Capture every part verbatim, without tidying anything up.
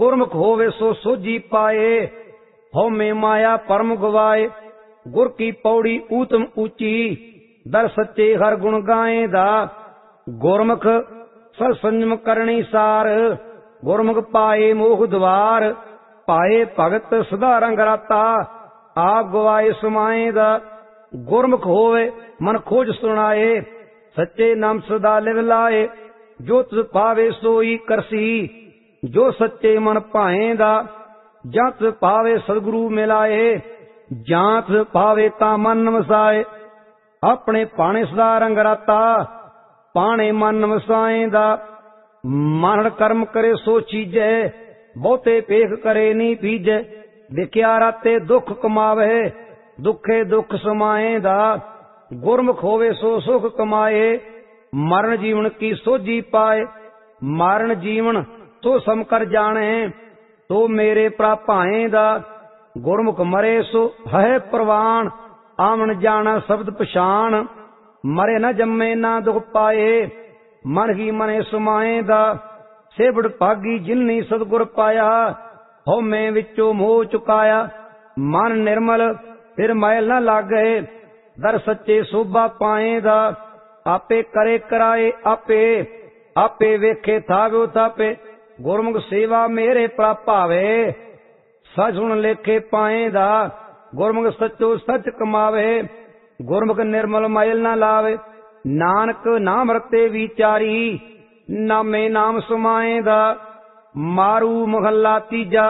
गुरमुख होवे सो सोझी पाए, हौमे माया परम गवाए। गुर की पौड़ी ऊतम ऊंची, दर सच्चे हर गुण गाए दा। गुरमुख सर संयम करनी सार, गुरमुख पाए मोह द्वार। पाए भगत सदा रंग राता, आप गवाए समाए दा। गुरमुख होवे मन खोज सुनाए, सच्चे नाम सदा लिव लाए। जो तुझ पावे सोई करसी, जो सच्चे मन पाएंदा। जां तुझ पावे सदगुरु मिलाए, जां तुझ पावे ता मन वसाए। अपने पाने सदा रंग राता, पाने मन वसाएंदा। मानड़ कर्म करे सो चीजै, बहुते पेख करे नी पीजै। देखिया राते दुख कमावे, दुखे दुख समाएंदा। गुरमुख होवे सो सुख कमाए, मरण जीवन की सोझी पाए। मारण जीवन तो सम कर जाने, तो मेरे प्रापाएं दा। गुरमुख मरे सो है प्रवान, आमन जाना शब्द पछाण। मरे न जम्मे ना दुख पाए, मन ही मने समाए दा। सेवड़ भागी जिन्नी सतगुर पाया, हौमे विचों मोह चुकाया। मन निर्मल फिर मैल न लागे, दर सच्चे शोभा पाए दा। आपे करे कराए आपे, आपे वेखे थाव्यो थापे। गुरमुख सेवा मेरे प्रापावे, सच सुन लेखे पाए दा। गुरमुख सचो सच कमावे, गुरमुख निर्मल मैल न लावे। नानक नाम रते विचारी, नामे नाम समाए दा। मारू महला तीजा,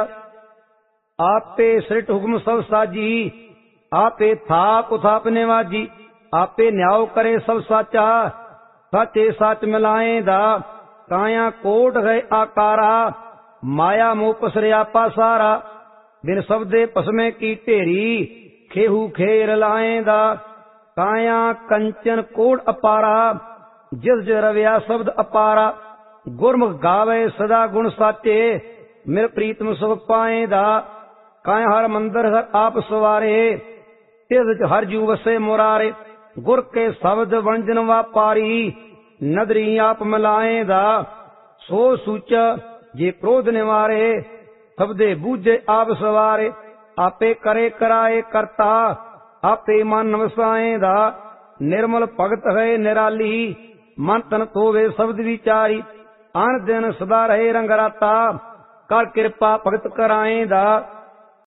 आपे सृट हुक्म सब साजी। आपे थाप उथाप निवाजी, आपे न्याव करे सब साचा। साचे सच मिलाए दा, काया कोट है आकारा। माया मोह पसरिया पासारा, बिन शब्दे पसमे की ढेरी। खेहू खेर लाए दा, काया कंचन कोट अपारा। जिस जिस रविया शब्द अपारा। गुरमुख गावे सदा गुण साचे, मेरे प्रीतम सुख पाए दा। काया हर मंदिर हर आप सवारे, तिस हर जू वसे मुरारे। गुर के शब्द वंजन वापारी, नदरी आप मिलाए दा। सो सूचा जे क्रोध निवारे, शब्दे बूझे आप सवारे। आपे करे कराए करता, आपे मन वसाए दा। निर्मल भगत है निराली, मन तन तोवे शब्द विचारी। आन दिन सदा रहे रंग राता, कर कृपा भगत कराए दा।